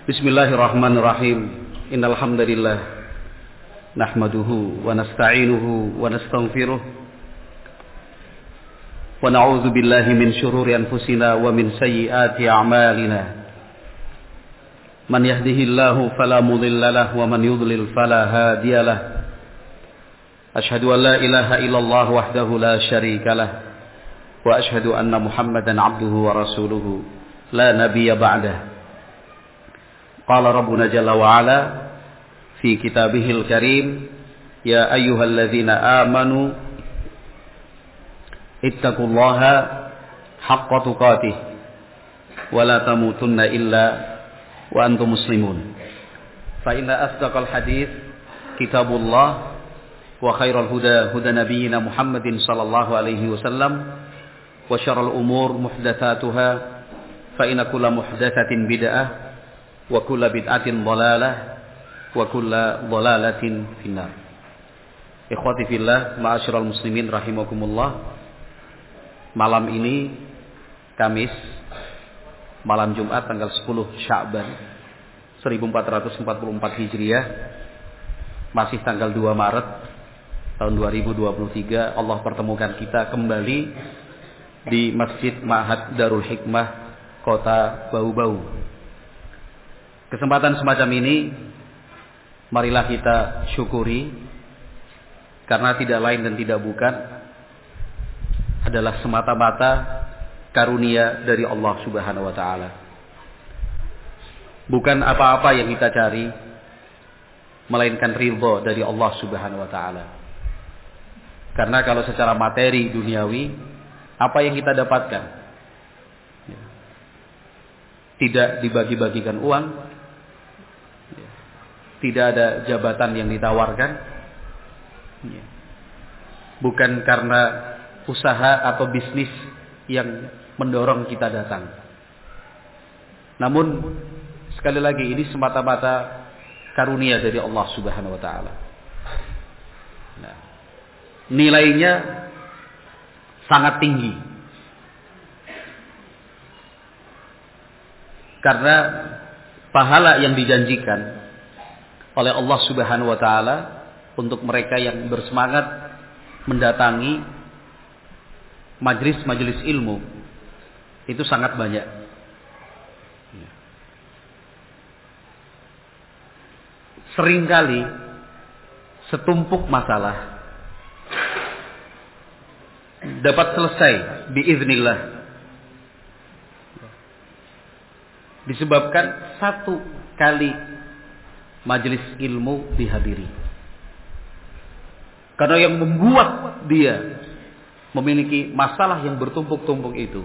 Bismillahirrahmanirrahim. Innal hamdalillah nahmaduhu wa nasta'inuhu wa nastaghfiruh wa na'udzu billahi min shururi anfusina wa min sayyiati a'malina. Man yahdihillahu fala mudilla lahu wa man yudlil fala hadiya lahu. Ashhadu an la ilaha illallah wahdahu la syarika lahu wa ashhadu anna Muhammadan 'abduhu wa rasuluhu la nabiyya ba'dahu. Qala Rabbuna Jalla wa Ala fi kitabihil karim, ya ayyuhalladzina amanu ittaqullaha haqqa tuqatih wa la tamutunna illa wa antum muslimun. Fa inna asdaqal hadits kitabullah wa khairal huda huda nabiyyina Muhammadin sallallahu alaihi wasallam wa syarrul umur muhdatsatuha fa inna kulla muhdatsatin bid'ah wa kulla bid'atin dhalalah wa kulla dhalalatin finnar. Ikhwati fillah, ma'asyiral muslimin rahimakumullah. Malam ini Kamis, malam Jumat tanggal 10 Sya'ban 1444 Hijriah, masih tanggal 2 Maret tahun 2023, Allah pertemukan kita kembali di Masjid Ma'had Darul Hikmah Kota Bau-Bau. Kesempatan semacam ini marilah kita syukuri, karena tidak lain dan tidak bukan adalah semata-mata karunia dari Allah Subhanahu wa taala. Bukan apa-apa yang kita cari, melainkan ridha dari Allah Subhanahu wa taala. Karena kalau secara materi duniawi, apa yang kita dapatkan? Tidak dibagi-bagikan uang, tidak ada jabatan yang ditawarkan, bukan karena usaha atau bisnis yang mendorong kita datang. Namun sekali lagi, ini semata-mata karunia dari Allah Subhanahu wa taala. Nah, nilainya sangat tinggi. Karena pahala yang dijanjikan oleh Allah Subhanahu wa taala untuk mereka yang bersemangat mendatangi majelis-majelis ilmu itu sangat banyak. Seringkali setumpuk masalah dapat selesai biiznillah disebabkan satu kali majelis ilmu dihadiri. Karena yang membuat dia memiliki masalah yang bertumpuk-tumpuk itu,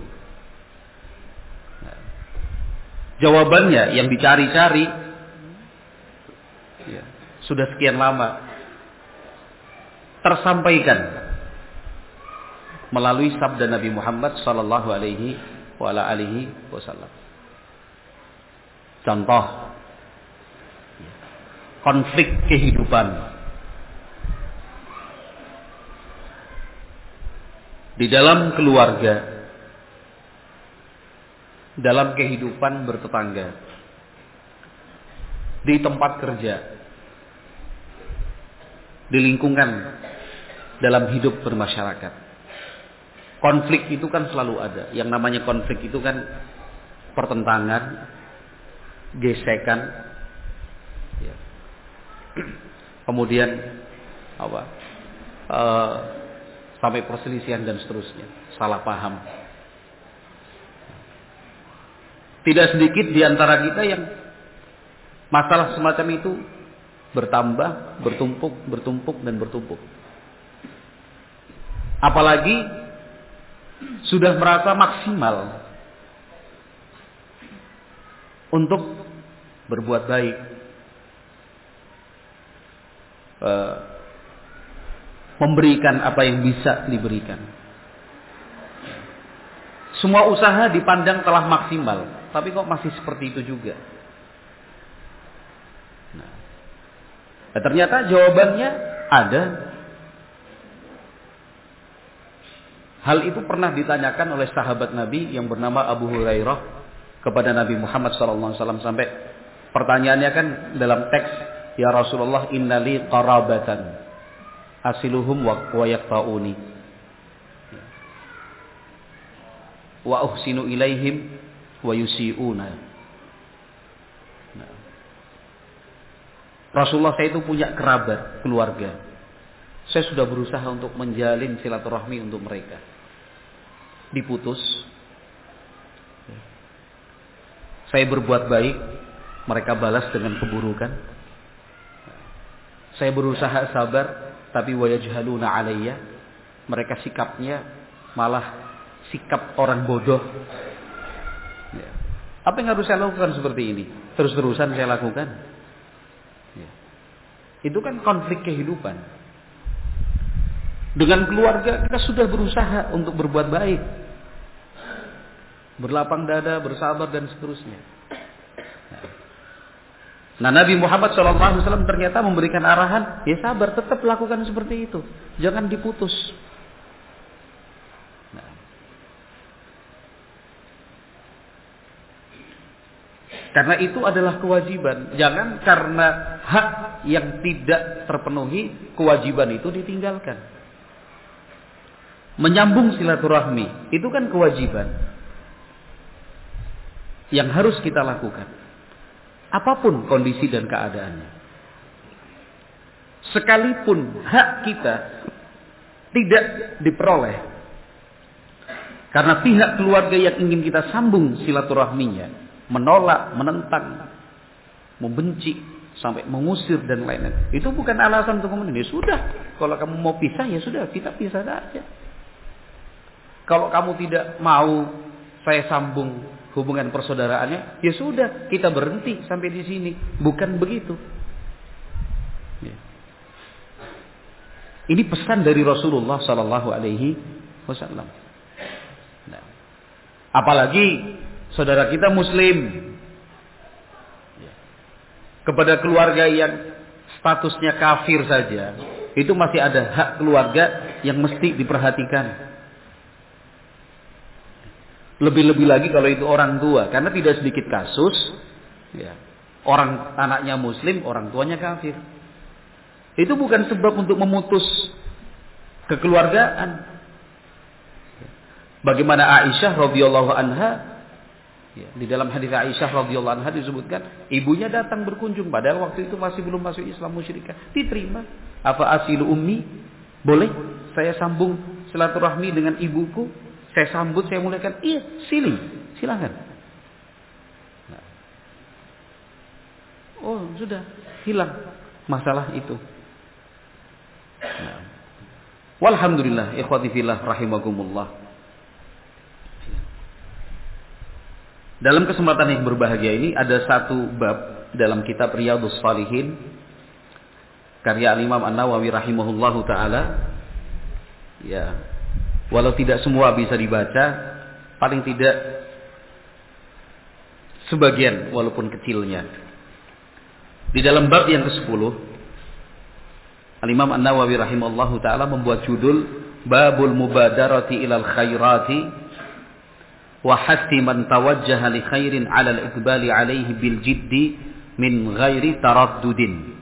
jawabannya yang dicari-cari sudah sekian lama tersampaikan melalui sabda Nabi Muhammad sallallahu alaihi wasallam. Contoh, konflik kehidupan di dalam keluarga, dalam kehidupan bertetangga, di tempat kerja, di lingkungan dalam hidup bermasyarakat. Konflik itu kan selalu ada. Yang namanya konflik itu kan pertentangan, gesekan, kemudian sampai perselisihan dan seterusnya, salah paham. Tidak sedikit di antara kita yang masalah semacam itu bertambah, bertumpuk dan bertumpuk. Apalagi sudah merasa maksimal untuk berbuat baik, memberikan apa yang bisa diberikan. Semua usaha dipandang telah maksimal, tapi kok masih seperti itu juga. Nah, ternyata jawabannya ada. Hal itu pernah ditanyakan oleh sahabat Nabi yang bernama Abu Hurairah kepada Nabi Muhammad SAW, sampai Pertanyaannya kan dalam teks, ya Rasulullah, innali qarabatan asiluhum wa yaqta'uni wa uhsinu ilaihim wa yusi'una. Rasulullah, saya itu punya kerabat, keluarga. Saya sudah berusaha untuk menjalin silaturahmi untuk mereka. Diputus. Saya berbuat baik, mereka balas dengan keburukan. Saya berusaha sabar, tapi wayajhaluna alayya. Mereka sikapnya malah sikap orang bodoh. Apa yang harus saya lakukan seperti ini? Terus-terusan saya lakukan. Itu kan konflik kehidupan. Dengan keluarga kita sudah berusaha untuk berbuat baik, berlapang dada, bersabar dan seterusnya. Nah, Nabi Muhammad SAW ternyata memberikan arahan, ya sabar, tetap lakukan seperti itu, jangan diputus. Karena itu adalah kewajiban. Jangan karena hak yang tidak terpenuhi, kewajiban itu ditinggalkan. Menyambung silaturahmi, itu kan kewajiban yang harus kita lakukan. Apapun kondisi dan keadaannya. Sekalipun hak kita tidak diperoleh, karena pihak keluarga yang ingin kita sambung silaturahminya menolak, menentang, membenci, sampai mengusir dan lain-lain. Itu bukan alasan untuk kemudian, ya sudah, kalau kamu mau pisah, ya sudah, kita pisah saja. Kalau kamu tidak mau saya sambung hubungan persaudaraannya, ya sudah, kita berhenti sampai di sini. Bukan begitu. Ya. Ini pesan dari Rasulullah Sallallahu Alaihi Wasallam. Nah, apalagi saudara kita Muslim, kepada keluarga yang statusnya kafir saja, itu masih ada hak keluarga yang mesti diperhatikan. Lebih-lebih lagi kalau itu orang tua, karena tidak sedikit kasus, ya, orang anaknya Muslim, orang tuanya kafir. Itu bukan sebab untuk memutus kekeluargaan. Bagaimana Aisyah radhiyallahu anha, ya, di dalam hadis Aisyah radhiyallahu anha disebutkan, ibunya datang berkunjung, padahal waktu itu masih belum masuk Islam, musyrikah. Diterima. Apa asilu ummi? Boleh saya sambung silaturahmi dengan ibuku? Saya sambut, saya mulaikan. Iya, silakan. Nah. Oh, sudah hilang masalah itu. Nah. Walhamdulillah, ikhwati fillah rahimakumullah. Dalam kesempatan yang berbahagia ini ada satu bab dalam kitab Riyadhus Shalihin karya Imam An-Nawawi rahimahullahu taala. Ya, walau tidak semua bisa dibaca, paling tidak sebagian walaupun kecilnya. Di dalam bab yang ke-10, Imam An-Nawawi rahimahullahu taala membuat judul Babul Mubadarati ilal Khairati wa hatti man tawajjaha li khairin 'ala al-iqbali 'alaihi bil jiddi min ghairi taraddudin.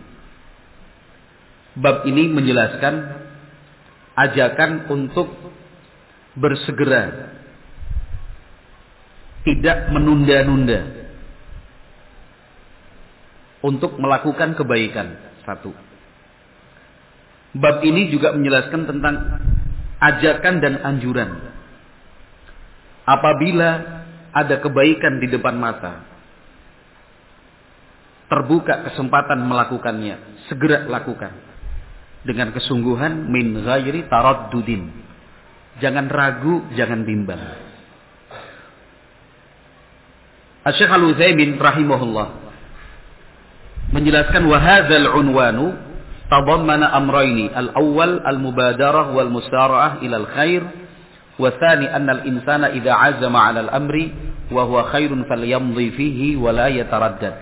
Bab ini menjelaskan ajakan untuk bersegera, tidak menunda-nunda untuk melakukan kebaikan. Satu. Bab ini juga menjelaskan tentang ajakan dan anjuran. Apabila ada kebaikan di depan mata, terbuka kesempatan melakukannya, segera lakukan dengan kesungguhan, min ghairi taraddudin. Jangan ragu, jangan bimbang. Asy-Syaikh Al-Utsaimin rahimahullah menjelaskan wa hadzal unwanu tadammana amrayni, al-awwal al-mubadarah wal musara'ah ila al-khair, wa tsani anna al-insana idza 'azama 'ala al-amri wa huwa khairun falyamdhi fihi wa la yataraddad.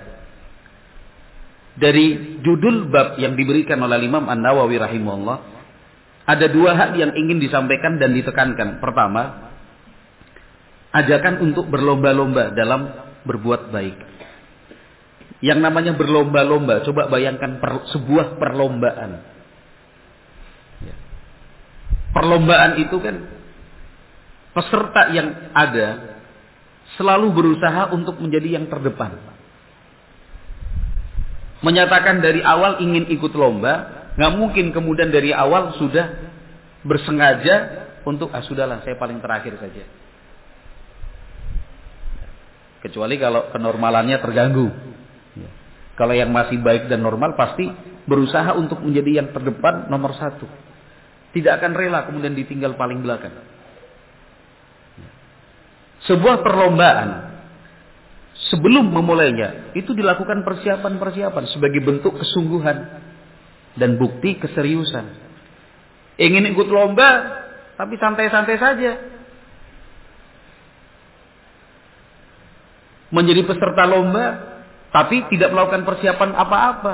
Dari judul bab yang diberikan oleh Imam An-Nawawi rahimahullah, ada dua hal yang ingin disampaikan dan ditekankan. Pertama, ajakan untuk berlomba-lomba dalam berbuat baik. Yang namanya berlomba-lomba, coba bayangkan sebuah perlombaan. Ya. Perlombaan itu kan peserta yang ada selalu berusaha untuk menjadi yang terdepan. Menyatakan dari awal ingin ikut lomba, nggak mungkin kemudian dari awal sudah bersengaja untuk sudahlah saya paling terakhir saja. Kecuali kalau kenormalannya terganggu. Kalau yang masih baik dan normal pasti berusaha untuk menjadi yang terdepan nomor 1. Tidak akan rela kemudian ditinggal paling belakang. Sebuah perlombaan sebelum memulainya itu dilakukan persiapan-persiapan sebagai bentuk kesungguhan dan bukti keseriusan. Ingin ikut lomba tapi santai-santai saja. Menjadi peserta lomba tapi tidak melakukan persiapan apa-apa.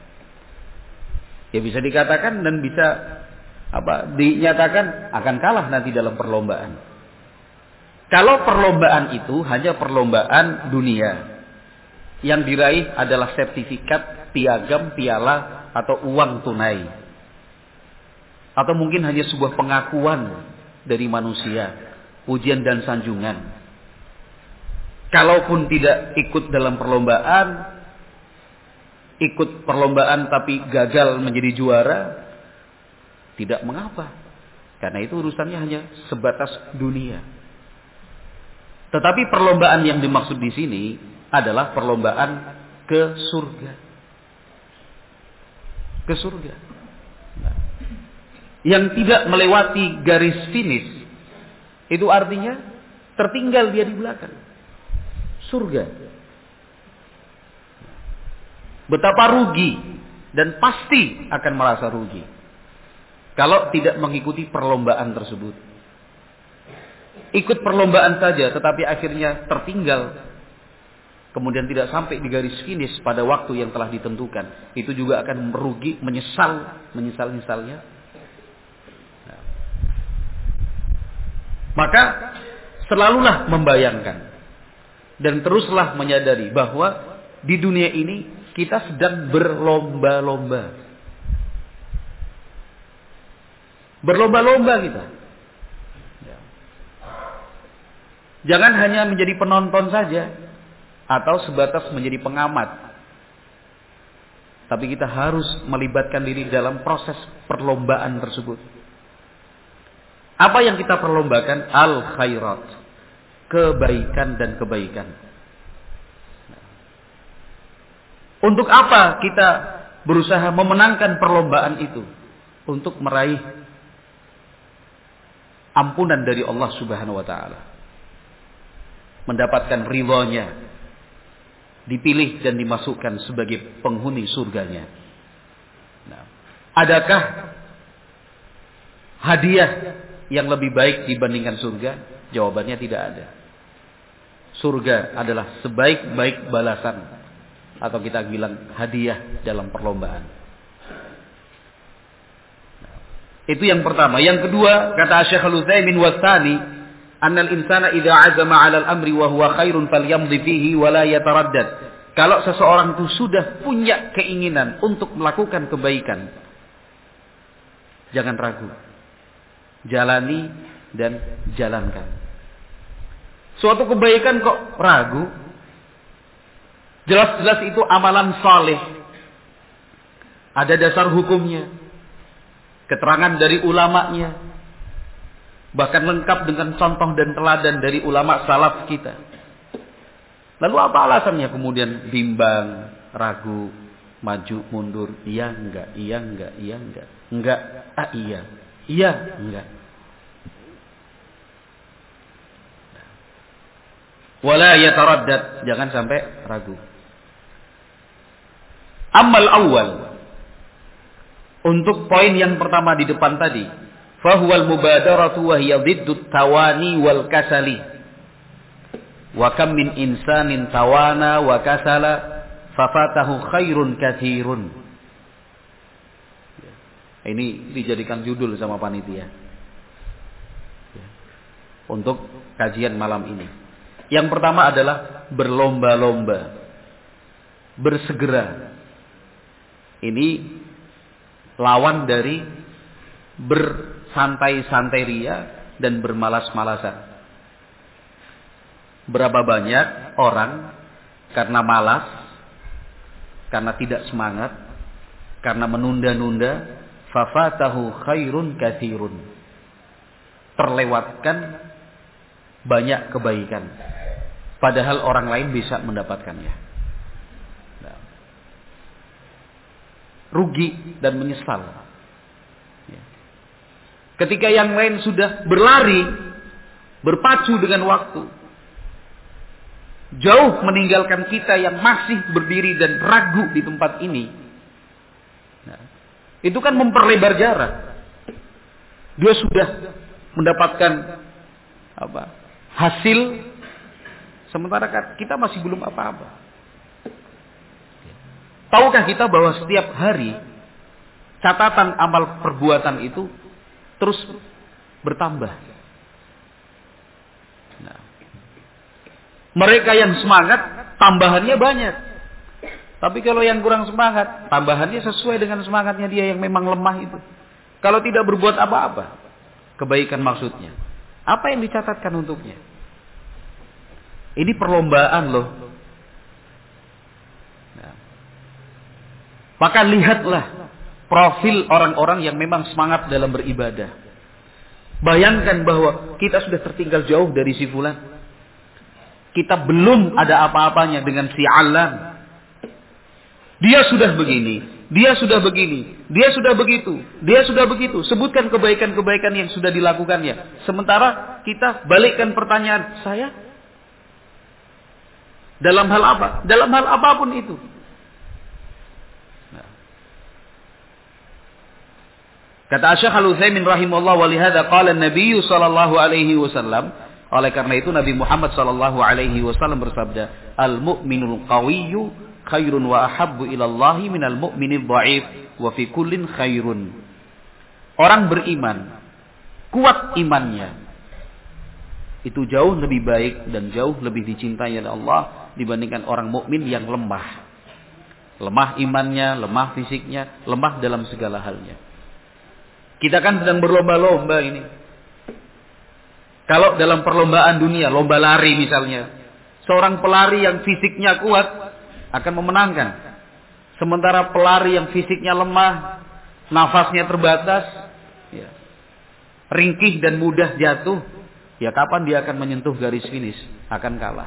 Ya bisa dikatakan dan bisa dinyatakan akan kalah nanti dalam perlombaan. Kalau perlombaan itu hanya perlombaan dunia, yang diraih adalah sertifikat, piagam, piala, atau uang tunai. Atau mungkin hanya sebuah pengakuan dari manusia, pujian dan sanjungan. Kalaupun tidak ikut dalam perlombaan, ikut perlombaan tapi gagal menjadi juara, tidak mengapa. Karena itu urusannya hanya sebatas dunia. Tetapi perlombaan yang dimaksud di sini adalah perlombaan ke surga. Ke surga. Nah, yang tidak melewati garis finish, itu artinya tertinggal dia di belakang. Surga. Betapa rugi dan pasti akan merasa rugi kalau tidak mengikuti perlombaan tersebut. Ikut perlombaan saja tetapi akhirnya tertinggal, kemudian tidak sampai di garis finish pada waktu yang telah ditentukan, itu juga akan merugi, menyesal-nyesalnya. Maka selalulah membayangkan dan teruslah menyadari bahwa di dunia ini kita sedang berlomba-lomba. Berlomba-lomba kita. Jangan hanya menjadi penonton saja atau sebatas menjadi pengamat. Tapi kita harus melibatkan diri dalam proses perlombaan tersebut. Apa yang kita perlombakan? Al-khairat. Kebaikan dan kebaikan. Untuk apa kita berusaha memenangkan perlombaan itu? Untuk meraih ampunan dari Allah Subhanahu wa taala. Mendapatkan ridhonya, dipilih dan dimasukkan sebagai penghuni surganya. Nah, adakah hadiah yang lebih baik dibandingkan surga? Jawabannya tidak ada. Surga adalah sebaik-baik balasan, atau kita bilang hadiah dalam perlombaan. Itu yang pertama. Yang kedua, kata Syekh Al-Utsaimin wasani, annal insana idza azama 'alal amri wa huwa khairun falyamdi fihi wa la yataraddad. Kalau seseorang itu sudah punya keinginan untuk melakukan kebaikan, jangan ragu. Jalani dan jalankan. Suatu kebaikan kok ragu? Jelas-jelas itu amalan saleh. Ada dasar hukumnya. Keterangan dari ulamanya. Bahkan lengkap dengan contoh dan teladan dari ulama salaf kita. Lalu apa alasannya kemudian bimbang, ragu, maju, mundur? Iya, enggak, iya, enggak, iya, enggak. Enggak, iya. Iya, enggak. Wala yataraddad, jangan sampai ragu. Amal awal, untuk poin yang pertama di depan tadi, fahuwal mubadaratu wa hiya dhiddut tawani wal kasali. Wa kam min insanin tawana wa kasala fafatahu khairun katsirun. Ini dijadikan judul sama panitia untuk kajian malam ini. Yang pertama adalah berlomba-lomba. bersegera. Ini lawan dari bersantai-santai ria dan bermalas-malasan. Berapa banyak orang karena malas, karena tidak semangat, karena menunda-nunda, fafatahu khairun katsirun. Terlewatkan banyak kebaikan. Padahal orang lain bisa mendapatkannya. Nah, rugi dan menyesal. Ketika yang lain sudah berlari, berpacu dengan waktu, jauh meninggalkan kita yang masih berdiri dan ragu di tempat ini. Nah, itu kan memperlebar jarak. Dia sudah mendapatkan hasil, sementara kita masih belum apa-apa. Tahukah kita bahwa setiap hari catatan amal perbuatan itu terus bertambah. Nah, mereka yang semangat, tambahannya banyak. Tapi kalau yang kurang semangat, tambahannya sesuai dengan semangatnya dia yang memang lemah itu. Kalau tidak berbuat apa-apa, kebaikan maksudnya, apa yang dicatatkan untuknya? Ini perlombaan loh. Nah, maka lihatlah profil orang-orang yang memang semangat dalam beribadah. Bayangkan bahwa kita sudah tertinggal jauh dari si fulan. Kita belum ada apa-apanya dengan si alan. Dia sudah begini, dia sudah begini, dia sudah begitu, dia sudah begitu. Sebutkan kebaikan-kebaikan yang sudah dilakukannya. Sementara kita balikkan pertanyaan, saya? Dalam hal apa? Dalam hal apapun itu. Kata Syekh Al-Utsaimin rahimahullah, wa lihadza qala an-nabiy sallallahu alaihi wasallam, oleh karena itu Nabi Muhammad sallallahu alaihi wasallam bersabda, al-mu'minul qawiyyu khairun wa ahabbu ila Allah minal mu'minil dha'if wa fi kullin khairun. Orang beriman, kuat imannya, itu jauh lebih baik dan jauh lebih dicintai oleh Allah dibandingkan orang mukmin yang lemah. Lemah imannya, lemah fisiknya, lemah dalam segala halnya. Kita kan sedang berlomba-lomba ini. Kalau dalam perlombaan dunia, lomba lari misalnya, seorang pelari yang fisiknya kuat akan memenangkan. Sementara pelari yang fisiknya lemah, nafasnya terbatas, ya, ringkih dan mudah jatuh, ya kapan dia akan menyentuh garis finish? Akan kalah.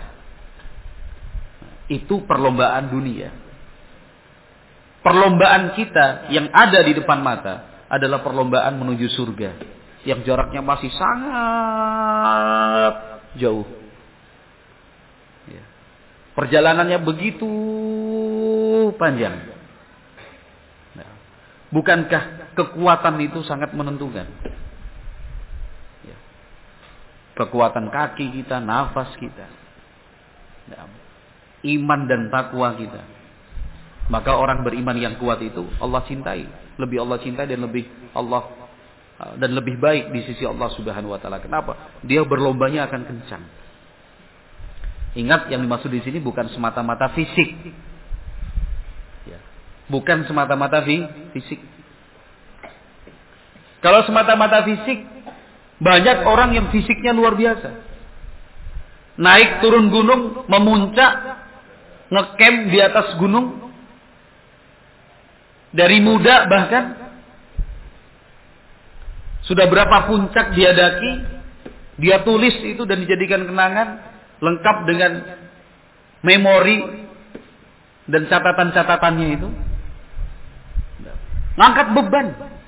Itu perlombaan dunia. Perlombaan kita yang ada di depan mata adalah perlombaan menuju surga yang jaraknya masih sangat jauh. Ya. Perjalanannya begitu panjang. Nah, bukankah kekuatan itu sangat menentukan? Ya. Kekuatan kaki kita, nafas kita, nah, iman dan takwa kita. Maka orang beriman yang kuat itu Allah cintai, lebih Allah cintai dan lebih baik di sisi Allah Subhanahu wa taala. Kenapa? Dia berlombanya akan kencang. Ingat, yang dimaksud di sini bukan semata-mata fisik. Ya. Bukan semata-mata fisik. Kalau semata-mata fisik, banyak orang yang fisiknya luar biasa. Naik turun gunung, memuncak, ngecamp di atas gunung. Dari muda bahkan sudah berapa puncak dia daki, dia tulis itu dan dijadikan kenangan, lengkap dengan memori dan catatan-catatannya itu. Ngangkat beban.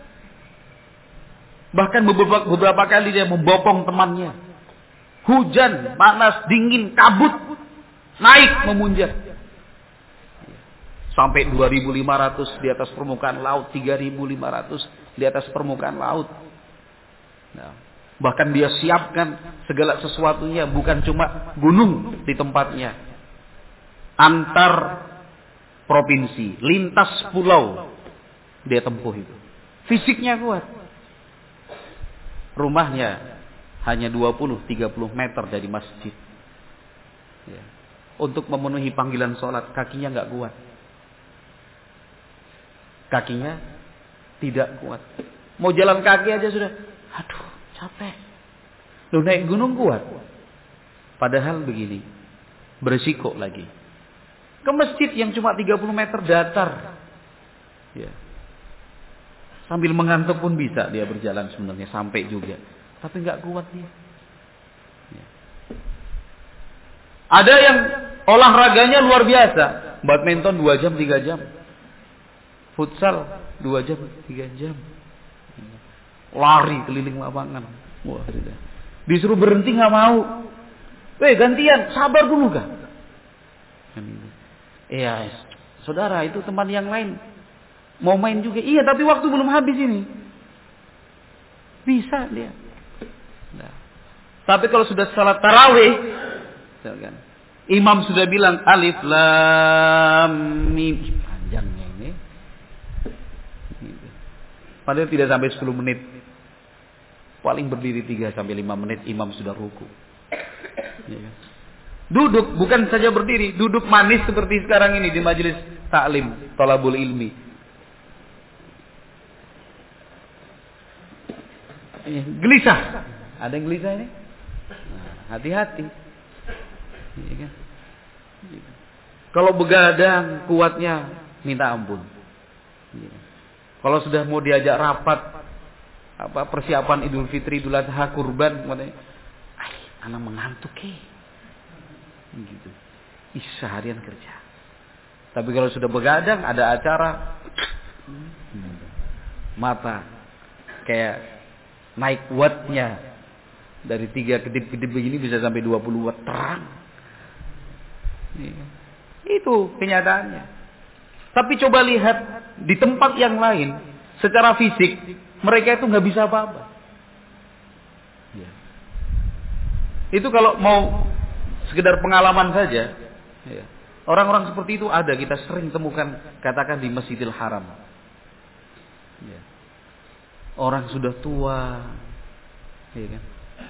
Bahkan beberapa kali dia membopong temannya. Hujan, panas, dingin, kabut, naik memunjat. Sampai 2.500 di atas permukaan laut, 3.500 di atas permukaan laut. Nah, bahkan dia siapkan segala sesuatunya, bukan cuma gunung di tempatnya. Antar provinsi, lintas pulau dia tempuh itu. Fisiknya kuat. Rumahnya hanya 20-30 meter dari masjid. Ya. Untuk memenuhi panggilan sholat, kakinya nggak kuat. kakinya tidak kuat. Mau jalan kaki aja sudah, aduh capek. Loh naik gunung kuat. Padahal begini, berisiko lagi. Ke masjid yang cuma 30 meter datar. Ya. Sambil mengantuk pun bisa dia berjalan sebenarnya sampai juga. Tapi nggak kuat dia. Ya. Ada yang olahraganya luar biasa. Badminton 2 jam, 3 jam. Futsal 2 jam, 3 jam. Lari keliling lapangan. Wah, sudah. Disuruh berhenti nggak mau. Gantian, sabar dulu kah? Iya, saudara itu teman yang lain mau main juga. Iya, tapi waktu belum habis ini. Bisa dia. Nah. Tapi kalau sudah salat tarawih, kan, imam sudah bilang alif lam mim, panjangnya ini. Padahal tidak sampai 10 menit. Paling berdiri 3 sampai 5 menit imam sudah ruku. Ya. Duduk bukan saja berdiri, duduk manis seperti sekarang ini di majelis taklim, thalabul ilmi. Gelisah. Ada yang gelisah ini? Nah, hati-hati. Ya kan? Kalau begadang kuatnya minta ampun. Ya. Kalau sudah mau diajak rapat persiapan Idul Fitri, Idul Adha, kurban, anak mengantuk gitu. Seharian kerja. Tapi kalau sudah begadang, ada acara, mata kayak naik wattnya dari 3 kedip-kedip begini bisa sampai 20 watt terang. Itu kenyataannya. Tapi coba lihat di tempat yang lain, secara fisik mereka itu nggak bisa apa-apa. Ya. Itu kalau mau sekedar pengalaman saja, ya. Orang-orang seperti itu ada, kita sering temukan, katakan di Masjidil Haram. Ya. Orang sudah tua, ya kan?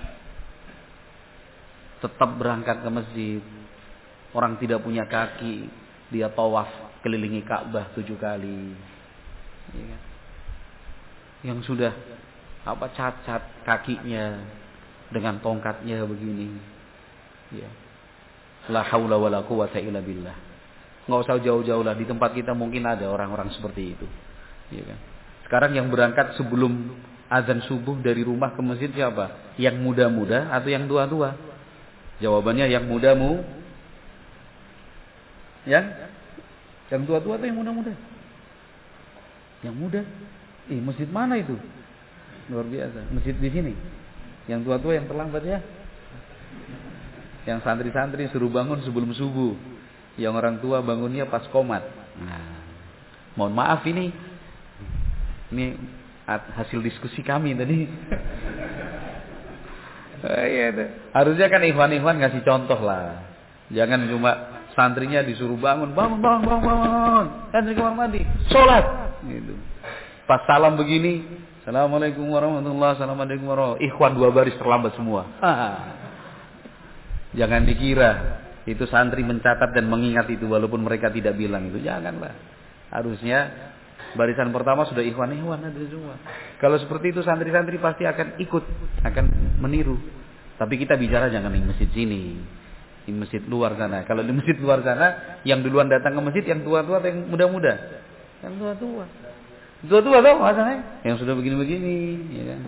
Tetap berangkat ke masjid. Orang tidak punya kaki, dia tawaf kelilingi Ka'bah 7 kali. Ya kan? Yang sudah cacat kakinya dengan tongkatnya begini. Ya. La haula wala quwata illa billah. Enggak usah jauh-jauh lah, di tempat kita mungkin ada orang-orang seperti itu. Ya kan? Sekarang yang berangkat sebelum azan subuh dari rumah ke masjid siapa? Yang muda-muda atau yang tua-tua? Jawabannya yang mudamu. Yang tua-tua atau yang muda-muda? Yang muda. Masjid mana itu? Luar biasa. Masjid di sini. Yang tua-tua yang terlambat ya. Yang santri-santri suruh bangun sebelum subuh. Yang orang tua bangunnya pas qomat. Nah, mohon maaf ini hasil diskusi kami tadi. Harusnya kan ikhwan-ikhwan ngasih contoh lah. Jangan cuma santrinya disuruh bangun. Santri kamar mandi, sholat. Gitu. Pas salam begini, assalamualaikum warahmatullahi wabarakatuh. Ikhwan 2 baris terlambat semua. Jangan dikira itu santri mencatat dan mengingat itu walaupun mereka tidak bilang itu. Janganlah. Harusnya barisan pertama sudah ikhwan-ikhwan ada semua. Kalau seperti itu santri-santri pasti akan ikut, akan meniru. Tapi kita bicara jangan di masjid sini, di masjid luar sana. Kalau di masjid luar sana, yang duluan datang ke masjid yang tua-tua atau yang muda-muda? Yang tua-tua. Tua-tua tau masalahnya? Yang sudah begini-begini, ya kan?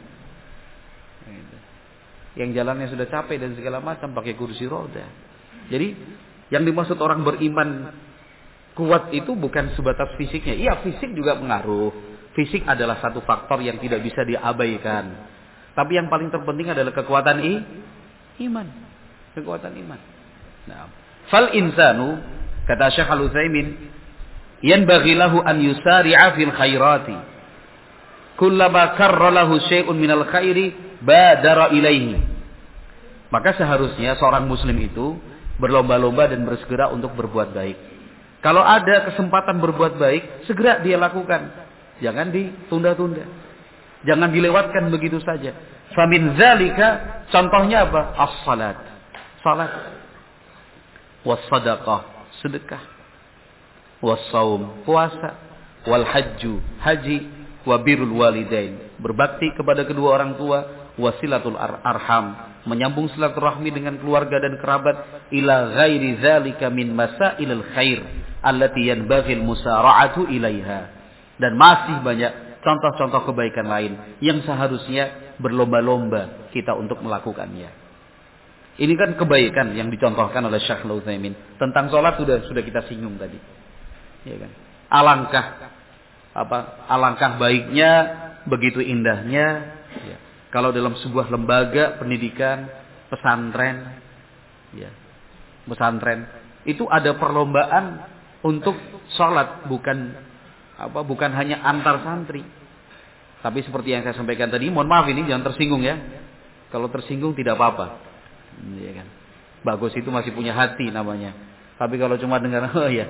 Yang jalannya sudah capek dan segala macam pakai kursi roda. Jadi yang dimaksud orang beriman kuat itu bukan sebatas fisiknya. Iya, fisik juga pengaruh. Fisik adalah satu faktor yang tidak bisa diabaikan. Tapi yang paling terpenting adalah kekuatan iman. Kekuatan iman. Nah, fal insanu kata Syekh Al-Utsaimin yanbaghi lahu an yusari'a fil khairati. Kullama karra lahu syai'un minal khairi badara ilaihi. Maka seharusnya seorang muslim itu berlomba-lomba dan bersegera untuk berbuat baik. Kalau ada kesempatan berbuat baik, segera dia lakukan. Jangan ditunda-tunda. Jangan dilewatkan begitu saja. Famin zalika, contohnya apa? As-salat. Salat. Was-sadaqah, sedekah. Was-saum, puasa. wal hajju, haji, wa birrul walidain, berbakti kepada kedua orang tua, wasilatul arham, menyambung silaturahmi dengan keluarga dan kerabat, ila ghairi dzalika min masailil khair allati yanbaghi al-musara'atu ilaiha. Dan masih banyak contoh-contoh kebaikan lain yang seharusnya berlomba-lomba kita untuk melakukannya. Ini kan kebaikan yang dicontohkan oleh Syekh Al-Utsaimin. Tentang sholat sudah kita singgung tadi. Ya kan? Alangkah baiknya, begitu indahnya, ya, kalau dalam sebuah lembaga pendidikan, pesantren, ya, pesantren itu ada perlombaan untuk sholat, bukan hanya antar santri. Tapi seperti yang saya sampaikan tadi, mohon maaf ini jangan tersinggung ya. Kalau tersinggung tidak apa-apa, ya kan. Bagus itu masih punya hati namanya. Tapi kalau cuma dengar oh ya,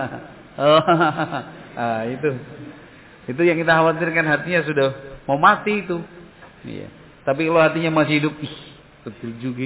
itu yang kita khawatirkan, hatinya sudah mau mati itu. Iya. Tapi kalau hatinya masih hidup, betul juga.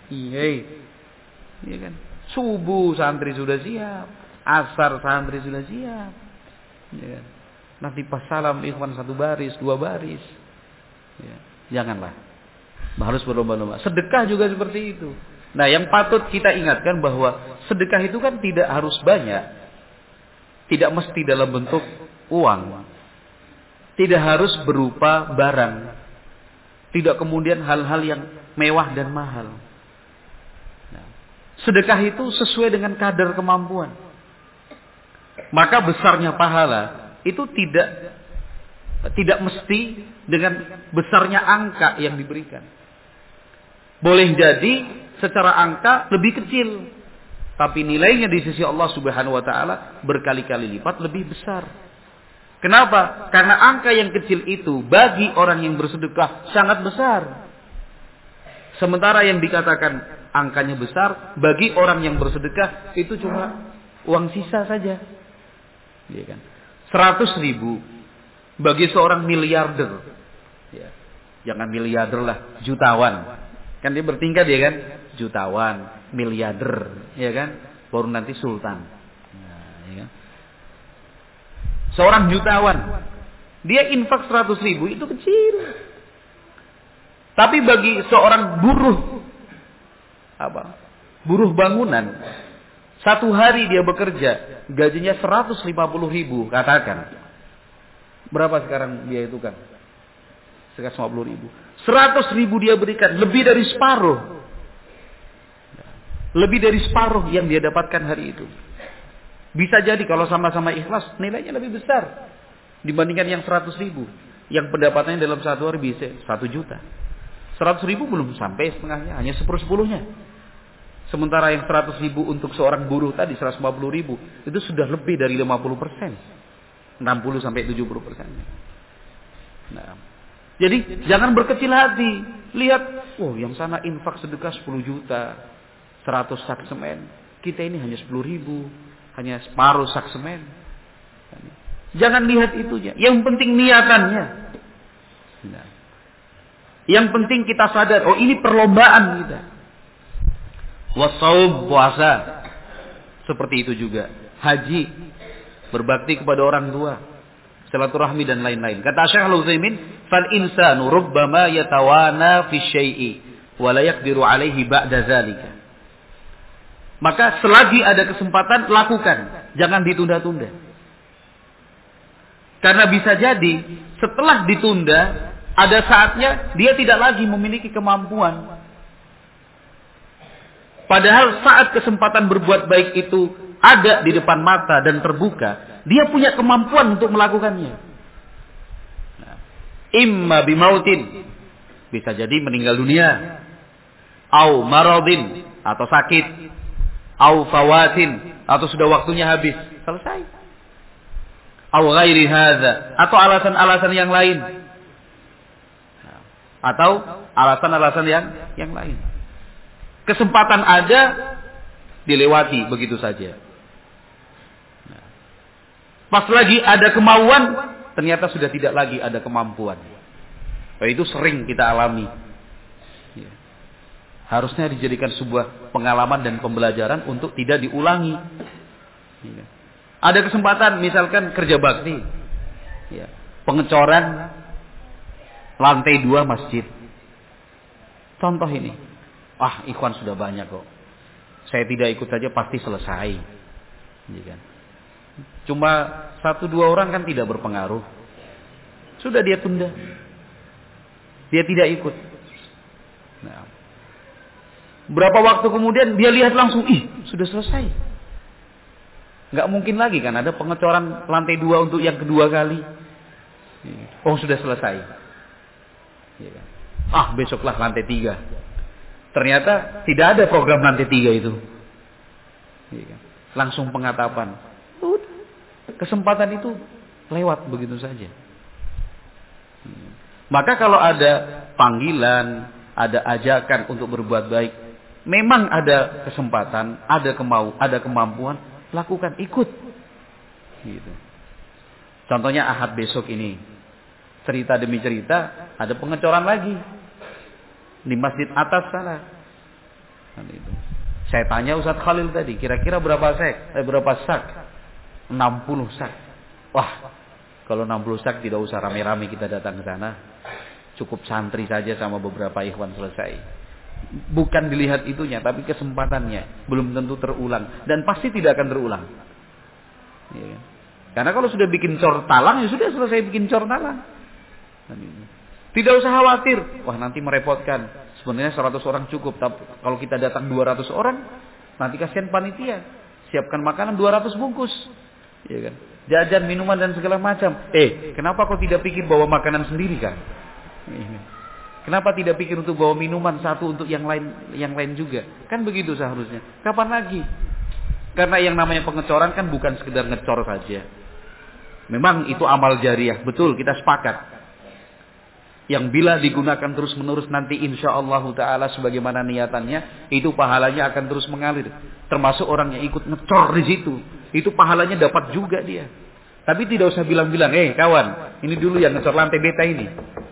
Iya kan. Subuh santri sudah siap, asar santri sudah siap. Iya kan. Nanti pas salam ikhwan 1 baris, 2 baris. Ya. Janganlah. Harus berlomba-lomba. Sedekah juga seperti itu. Nah, yang patut kita ingatkan bahwa sedekah itu kan tidak harus banyak. Tidak mesti dalam bentuk uang. Tidak harus berupa barang. Tidak kemudian hal-hal yang mewah dan mahal. Nah, sedekah itu sesuai dengan kadar kemampuan. Maka besarnya pahala itu tidak mesti dengan besarnya angka yang diberikan. Boleh jadi secara angka lebih kecil, tapi nilainya di sisi Allah Subhanahu wa taala berkali-kali lipat lebih besar. Kenapa? Karena angka yang kecil itu bagi orang yang bersedekah sangat besar. Sementara yang dikatakan angkanya besar, bagi orang yang bersedekah itu cuma uang sisa saja. Ya kan? 100.000 bagi seorang miliarder. Ya. Jangan miliarder lah, jutawan. Kan dia bertingkat ya kan? Jutawan, miliarder, ya kan? Baru nanti sultan. Nah, ya kan? Seorang jutawan, dia infak 100.000 itu kecil. Tapi bagi seorang buruh bangunan, 1 hari dia bekerja, gajinya 150.000, katakan. Berapa sekarang dia itu kan? 150.000. 100.000 dia berikan, lebih dari separuh. Lebih dari separuh yang dia dapatkan hari itu. Bisa jadi kalau sama-sama ikhlas, nilainya lebih besar dibandingkan yang 100.000. Yang pendapatannya dalam 1 hari bisa 1 juta. 100.000 belum sampai setengahnya, hanya 1/10-nya. Sementara yang 100.000 untuk seorang buruh tadi 150.000 itu sudah lebih dari 50%, 60-70%. Nah, jadi jangan berkecil hati. Lihat, yang sana infak sedekah 10 juta, 100 sak semen. Kita ini hanya 10.000, hanya separuh sak semen. Jangan lihat itunya. Yang penting niatannya. Nah, yang penting kita sadar, ini perlombaan kita. Wasaum, puasa. Seperti itu juga. Haji, berbakti kepada orang tua, silaturahmi dan lain-lain. Kata Syekh Al-Utsaimin, "Fal insanu rubbama yatawana fi syai'i wa la yaqdiru 'alaihi ba'da dzalika." Maka selagi ada kesempatan lakukan, jangan ditunda-tunda. Karena bisa jadi setelah ditunda, ada saatnya dia tidak lagi memiliki kemampuan. Padahal saat kesempatan berbuat baik itu ada di depan mata dan terbuka, dia punya kemampuan untuk melakukannya. Imma bimautin, bisa jadi meninggal dunia, au maradin, atau sakit, au fawatin, atau sudah waktunya habis, selesai. Au ghairi hadza, atau alasan-alasan yang lain. Atau alasan-alasan yang lain. Kesempatan ada, dilewati begitu saja. Pas lagi ada kemauan, ternyata sudah tidak lagi ada kemampuan. Itu sering kita alami. Ya. Harusnya dijadikan sebuah pengalaman dan pembelajaran untuk tidak diulangi. Ya. Ada kesempatan misalkan kerja bakti. Ya. Pengecoran lantai 2 masjid. Contoh ini. Ikhwan sudah banyak kok. Saya tidak ikut saja pasti selesai. Ya kan? Cuma 1-2 orang kan tidak berpengaruh. Sudah dia tunda. Dia tidak ikut. Nah. Berapa waktu kemudian dia lihat langsung, sudah selesai. Nggak mungkin lagi kan ada pengecoran lantai 2 untuk yang kedua kali. Sudah selesai. Ya kan? Besoklah lantai 3. Ternyata tidak ada program lantai 3 itu. Ya kan? Langsung pengatapan. Kesempatan itu lewat begitu saja. Maka kalau ada panggilan, ada ajakan untuk berbuat baik, memang ada kesempatan, ada kemampuan, lakukan, ikut. Gitu. Contohnya Ahad besok ini, cerita demi cerita, ada pengecoran lagi di masjid atas sana. Saya tanya Ustaz Khalil tadi, kira-kira berapa sak? 60 sak. Kalau 60 sak tidak usah rame-rame kita datang ke sana. Cukup santri saja sama beberapa ikhwan selesai. Bukan dilihat itunya, tapi kesempatannya. Belum tentu terulang. Dan pasti tidak akan terulang. Ya. Karena kalau sudah bikin cor talang, ya sudah selesai bikin cor talang. Tidak usah khawatir. Nanti merepotkan. Sebenarnya 100 orang cukup. Tapi kalau kita datang 200 orang, nanti kasihan panitia. Siapkan makanan 200 bungkus. Ya kan? Jajan, minuman dan segala macam. Kenapa kau tidak pikir bawa makanan sendiri kan? Kenapa tidak pikir untuk bawa minuman satu untuk yang lain juga? Kan begitu seharusnya. Kapan lagi? Karena yang namanya pengecoran kan bukan sekedar ngecor saja. Memang itu amal jariah, betul, kita sepakat. Yang bila digunakan terus-menerus nanti insyaallah ta'ala sebagaimana niatannya, itu pahalanya akan terus mengalir. Termasuk orang yang ikut ngecor di situ. Itu pahalanya dapat juga dia. Tapi tidak usah bilang-bilang, kawan, ini dulu yang ngecor lantai beta ini.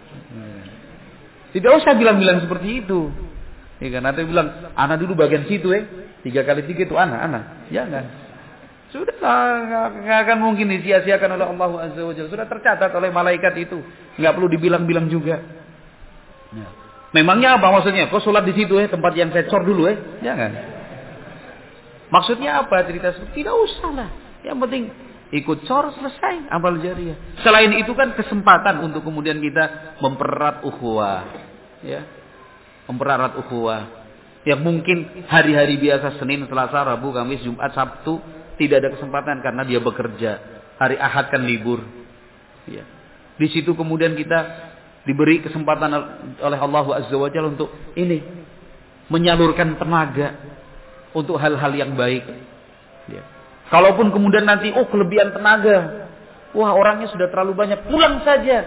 Tidak usah bilang-bilang seperti itu. Ya kan, nanti bilang, ana dulu bagian situ 3 kali 3 itu ana. Jangan. Sudah nggak akan mungkin disia-siakan oleh Allah Azza wa Jalla. Sudah tercatat oleh malaikat itu. Nggak perlu dibilang-bilang juga. Ya. Memangnya apa maksudnya? Kau sholat di situ tempat yang saya cor dulu Jangan. Maksudnya apa cerita? Tidak usah lah. Yang penting ikut cor selesai amal jariah. Selain itu kan kesempatan untuk kemudian kita mempererat ukhuwah. Ya. Mempererat ukhuwah. Yang mungkin hari-hari biasa Senin, Selasa, Rabu, Kamis, Jumat, Sabtu tidak ada kesempatan karena dia bekerja. Hari Ahad kan libur. Ya. Di situ kemudian kita diberi kesempatan oleh Allah Azza wa Jalla untuk ini menyalurkan tenaga untuk hal-hal yang baik. Ya. Kalaupun kemudian nanti kelebihan tenaga, orangnya sudah terlalu banyak, pulang saja.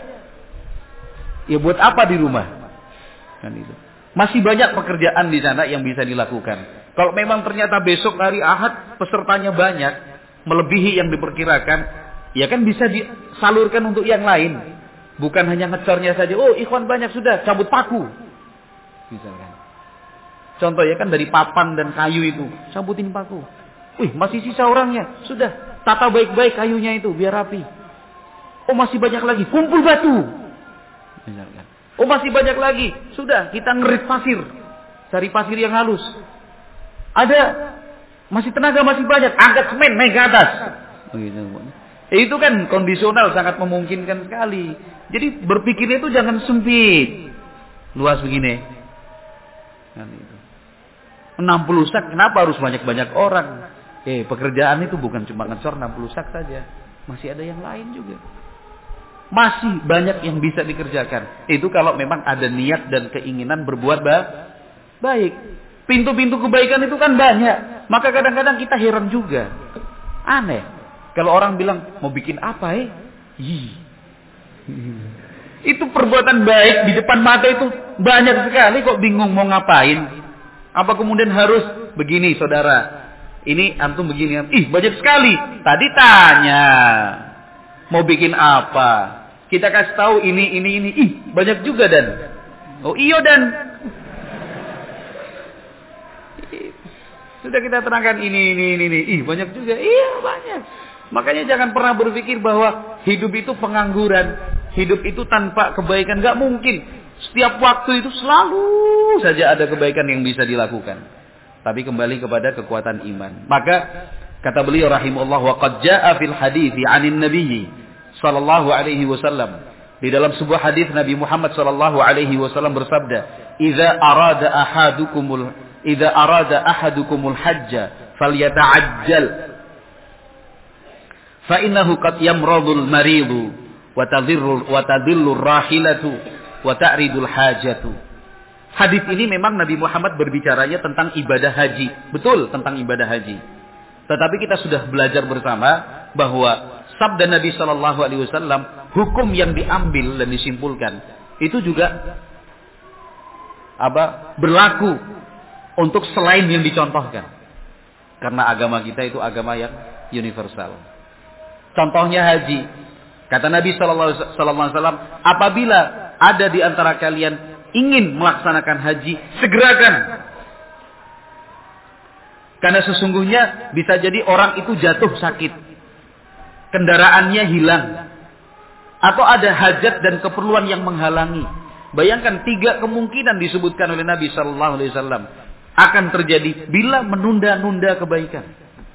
Ya buat apa di rumah? Kan itu. Masih banyak pekerjaan di sana yang bisa dilakukan. Kalau memang ternyata besok hari Ahad pesertanya banyak, melebihi yang diperkirakan, ya kan bisa disalurkan untuk yang lain. Bukan hanya ngecornya saja. Ikhwan banyak sudah, cabut paku. Misalkan. Contoh ya kan dari papan dan kayu itu, cabutin paku. Masih sisa orangnya. Sudah, tata baik-baik kayunya itu biar rapi. Masih banyak lagi, kumpul batu. Misalkan. Masih banyak lagi. Sudah, kita ngerit pasir. Cari pasir yang halus. Ada masih tenaga masih banyak, angkat semen naik ke atas. Itu kan kondisional sangat memungkinkan sekali. Jadi berpikirnya itu jangan sempit. Luas begini. Kan itu. 60 sak kenapa harus banyak-banyak orang? Pekerjaan itu bukan cuma ngecor 60 sak saja. Masih ada yang lain juga. Masih banyak yang bisa dikerjakan. Itu kalau memang ada niat dan keinginan berbuat baik. Pintu-pintu kebaikan itu kan banyak. Maka kadang-kadang kita heran juga. Aneh. Kalau orang bilang, mau bikin apa Itu perbuatan baik di depan mata itu banyak sekali. Kok bingung mau ngapain? Apa kemudian harus begini saudara? Ini antum begini. Banyak sekali. Tadi tanya. Mau bikin apa? Kita kasih tahu ini. Banyak juga dan. Iyo dan. Sudah kita terangkan ini. Banyak juga. Iya banyak. Makanya jangan pernah berpikir bahwa hidup itu pengangguran, hidup itu tanpa kebaikan. Gak mungkin. Setiap waktu itu selalu saja ada kebaikan yang bisa dilakukan. Tapi kembali kepada kekuatan iman. Maka kata beliau rahimahullah, wa qad jaa'a fil hadithi 'anil nabiy sallallahu alaihi wasallam. Di dalam sebuah hadis Nabi Muhammad sallallahu alaihi wasallam bersabda, "Idza arada ahadukumul hajja falyata'ajjal fa innahu qad yamradul maridu wa tadillu rahilatu wa ta'ridul hajatu." Hadis ini memang Nabi Muhammad berbicaranya tentang ibadah haji. Betul, tentang ibadah haji. Tetapi kita sudah belajar bersama bahwa sabda Nabi sallallahu alaihi wasallam, hukum yang diambil dan disimpulkan itu juga berlaku untuk selain yang dicontohkan. Karena agama kita itu agama yang universal. Contohnya haji. Kata Nabi sallallahu alaihi wasallam, apabila ada di antara kalian ingin melaksanakan haji, segerakan. Karena sesungguhnya bisa jadi orang itu jatuh sakit, kendaraannya hilang, atau ada hajat dan keperluan yang menghalangi. Bayangkan 3 kemungkinan disebutkan oleh Nabi sallallahu alaihi wasallam akan terjadi bila menunda-nunda kebaikan.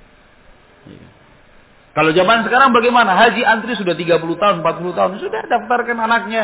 Kalau zaman sekarang bagaimana? Haji antri sudah 30 tahun, 40 tahun, sudah daftarkan anaknya.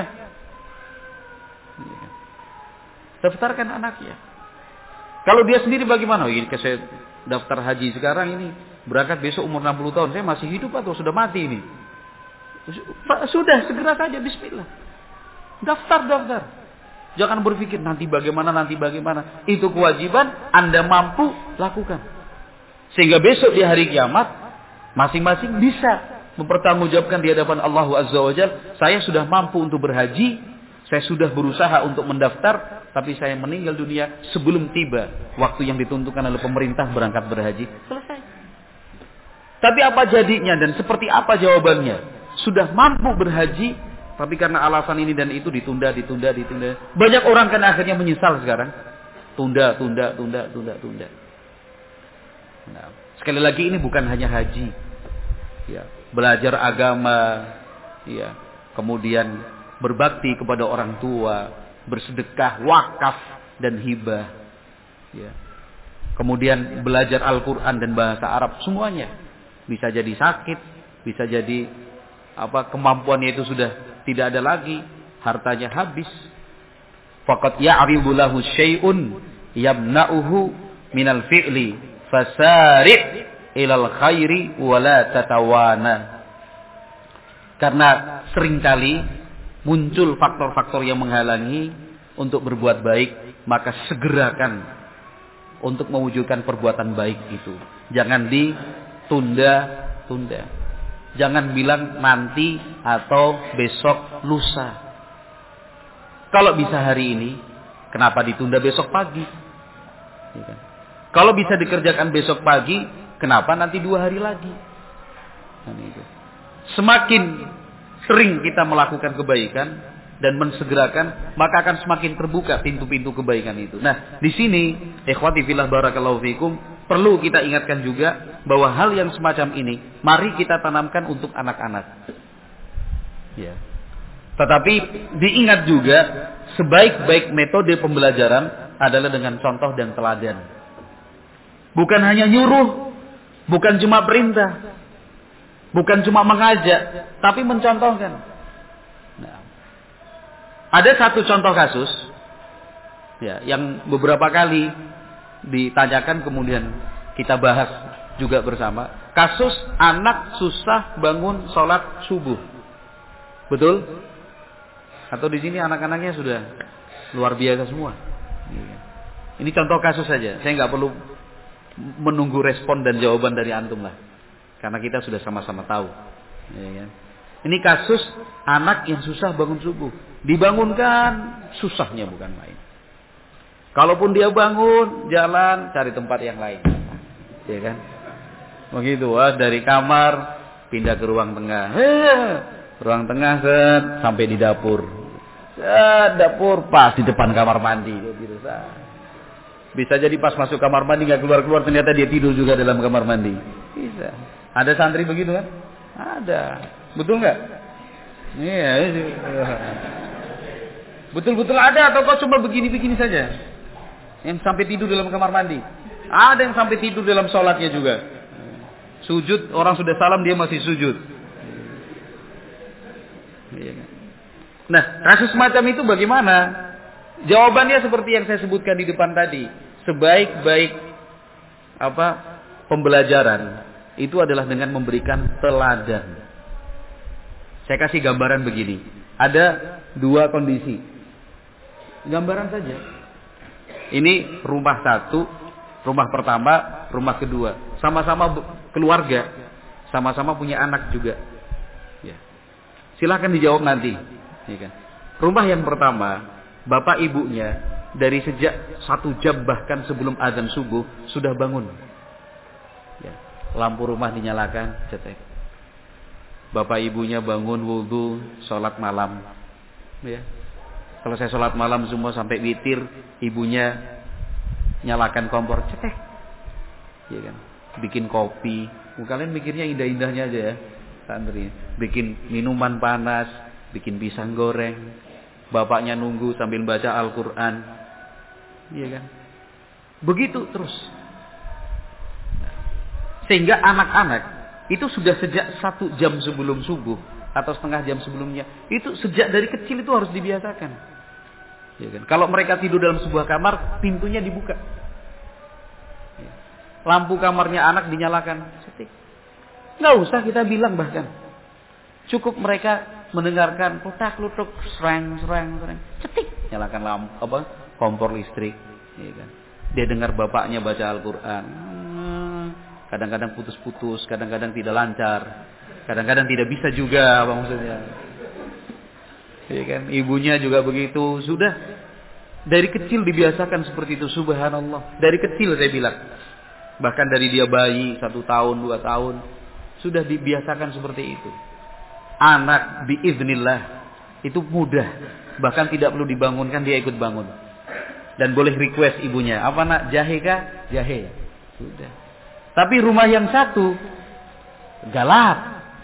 Daftarkan anaknya. Kalau dia sendiri bagaimana? Ini saya daftar haji sekarang ini, berangkat besok umur 60 tahun, saya masih hidup atau sudah mati ini? Sudah, segera saja, bismillah. Daftar. Jangan berpikir nanti bagaimana. Itu kewajiban, Anda mampu lakukan. Sehingga besok di hari kiamat, masing-masing bisa mempertanggungjawabkan di hadapan Allah Azza wa Jalla, saya sudah mampu untuk berhaji, saya sudah berusaha untuk mendaftar, tapi saya meninggal dunia sebelum tiba waktu yang ditentukan oleh pemerintah berangkat berhaji. Selesai. Tapi apa jadinya dan seperti apa jawabannya? Sudah mampu berhaji, tapi karena alasan ini dan itu ditunda. Banyak orang kan akhirnya menyesal sekarang. Tunda. Nah, sekali lagi ini bukan hanya haji. Ya, belajar agama, ya, kemudian berbakti kepada orang tua, bersedekah, wakaf dan hibah. Ya. Kemudian belajar Al-Qur'an dan bahasa Arab, semuanya. Bisa jadi sakit, bisa jadi kemampuannya itu sudah tidak ada lagi, hartanya habis. Faqad ya'ridu lahu syai'un yamna'uhu minal fi'li fasari' ilal khairi wa la tatawana. Karena seringkali muncul faktor-faktor yang menghalangi untuk berbuat baik, maka segerakan untuk mewujudkan perbuatan baik itu. Jangan ditunda-tunda. Jangan bilang nanti atau besok, lusa. Kalau bisa hari ini, kenapa ditunda besok pagi? Kalau bisa dikerjakan besok pagi, kenapa nanti 2 hari lagi? Semakin sering kita melakukan kebaikan dan mensegerakan, maka akan semakin terbuka pintu-pintu kebaikan itu. Nah, di sini, ikhwati fillah barakallahu fikum, perlu kita ingatkan juga bahwa hal yang semacam ini mari kita tanamkan untuk anak-anak. Ya. Tetapi diingat juga sebaik-baik metode pembelajaran adalah dengan contoh dan teladan. Bukan hanya nyuruh, bukan cuma perintah, bukan cuma mengajak, tapi mencontohkan. Nah, ada satu contoh kasus ya, yang beberapa kali ditanyakan kemudian kita bahas juga bersama. Kasus anak susah bangun sholat subuh. Betul? Atau di sini anak-anaknya sudah luar biasa semua? Ini contoh kasus saja. Saya nggak perlu menunggu respon dan jawaban dari antum lah. Karena kita sudah sama-sama tahu. Ini kasus anak yang susah bangun subuh. Dibangunkan, susahnya bukan main. Kalaupun dia bangun, jalan, cari tempat yang lain. Ya kan? Begitu, dari kamar, pindah ke ruang tengah. Ruang tengah, sampai di dapur. Dapur pas di depan kamar mandi. Bisa jadi pas masuk kamar mandi, nggak keluar-keluar, ternyata dia tidur juga dalam kamar mandi. Bisa. Ada santri begitu kan? Ada. Betul nggak? Iya. Betul-betul ada atau kau cuma begini-begini saja? Yang sampai tidur dalam kamar mandi. Ada yang sampai tidur dalam sholatnya juga. Sujud, orang sudah salam dia masih sujud. Nah, kasus semacam itu bagaimana? Jawabannya seperti yang saya sebutkan di depan tadi. Sebaik-baik pembelajaran itu adalah dengan memberikan teladan. Saya kasih gambaran begini. Ada dua kondisi. Gambaran saja. Ini rumah satu, rumah pertama, rumah kedua. Sama-sama keluarga. Sama-sama punya anak juga. Ya. Silahkan dijawab nanti. Ya kan? Rumah yang pertama, bapak ibunya dari sejak 1 jam bahkan sebelum azan subuh sudah bangun. Ya. Lampu rumah dinyalakan, cetek. Bapak ibunya bangun wudu, sholat malam. Ya. Selesai sholat malam semua sampai witir, ibunya nyalakan kompor, cetek. Ya kan? Bikin kopi. Kalian mikirnya indah-indahnya aja ya, santri. Bikin minuman panas, bikin pisang goreng. Bapaknya nunggu sambil baca Al-Quran. Iya kan? Begitu terus. Sehingga anak-anak itu sudah sejak 1 jam sebelum subuh atau setengah jam sebelumnya, itu sejak dari kecil itu harus dibiasakan. Ya kan? Kalau mereka tidur dalam sebuah kamar, pintunya dibuka. Lampu kamarnya anak dinyalakan. Cetik. Nggak usah kita bilang bahkan. Cukup mereka mendengarkan lutak-lutuk, serang. Cetik. Nyalakan lampu, kompor listrik. Ya kan? Dia dengar bapaknya baca Al-Quran. Kadang-kadang putus-putus, kadang-kadang tidak lancar. Kadang-kadang tidak bisa juga, apa maksudnya. Ya kan? Ibunya juga begitu. Sudah dari kecil dibiasakan seperti itu, subhanallah. Dari kecil saya bilang. Bahkan dari dia bayi 1 tahun, 2 tahun sudah dibiasakan seperti itu. Anak biiznillah itu mudah. Bahkan tidak perlu dibangunkan, dia ikut bangun. Dan boleh request ibunya, apa nak, jahe kah? Jahe. Sudah. Tapi rumah yang satu galap.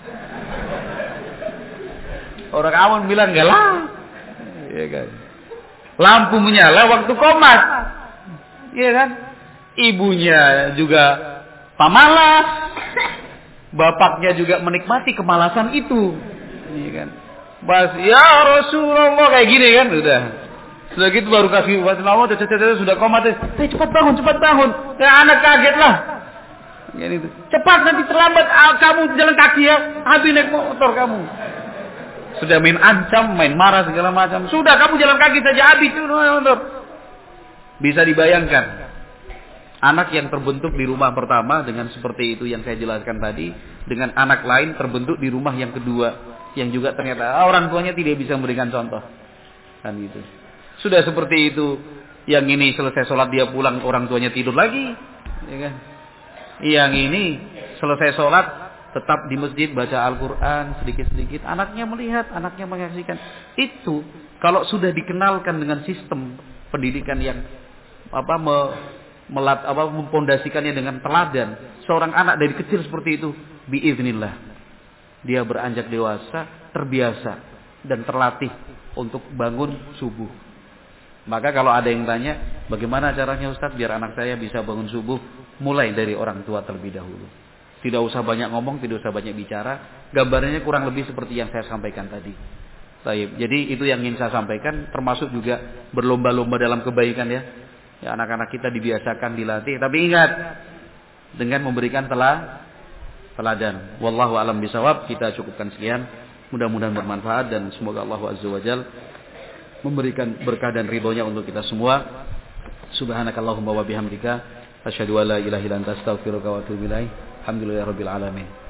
Orang awam bilang galap. Iya kan? Lampu menyala waktu komat. Iya kan? Ibunya juga pamalas. Bapaknya juga menikmati kemalasan itu. Iya kan? Pas ya Rasulullah kayak gini kan udah. Sudah gitu baru kasih Rasulullah sudah komat. Cepat bangun. Ya anak kaget lah. Gitu. Cepat nanti terlambat kamu jalan kaki ya. Habis naik motor kamu. Sudah main ancam, main marah segala macam. Sudah kamu jalan kaki saja habis itu motor. Bisa dibayangkan. Anak yang terbentuk di rumah pertama dengan seperti itu yang saya jelaskan tadi, dengan anak lain terbentuk di rumah yang kedua, yang juga ternyata orang tuanya tidak bisa memberikan contoh, kan gitu. Sudah seperti itu, yang ini selesai sholat dia pulang orang tuanya tidur lagi, ya kan? Yang ini selesai sholat tetap di masjid baca Al-Quran sedikit-sedikit, anaknya melihat, anaknya menyaksikan. Itu kalau sudah dikenalkan dengan sistem pendidikan yang mempondasikannya dengan teladan, seorang anak dari kecil seperti itu, biiznillah, dia beranjak dewasa, terbiasa dan terlatih untuk bangun subuh. Maka kalau ada yang tanya, bagaimana caranya Ustaz biar anak saya bisa bangun subuh? Mulai dari orang tua terlebih dahulu. Tidak usah banyak ngomong, tidak usah banyak bicara. Gambarnya kurang lebih seperti yang saya sampaikan tadi. Baik, jadi itu yang ingin saya sampaikan, termasuk juga berlomba-lomba dalam kebaikan ya. Ya, anak-anak kita dibiasakan, dilatih. Tapi ingat, dengan memberikan teladan. Wallahu a'lam bishawab. Kita cukupkan sekian. Mudah-mudahan bermanfaat dan semoga Allah Azza wa Jalla memberikan berkah dan ridhonya untuk kita semua. Subhanakallahumma wa bihamdika asyhadu an la ilaha illa anta astaghfiruka wa atubu ilaik. Alhamdulillahirabbil alamin.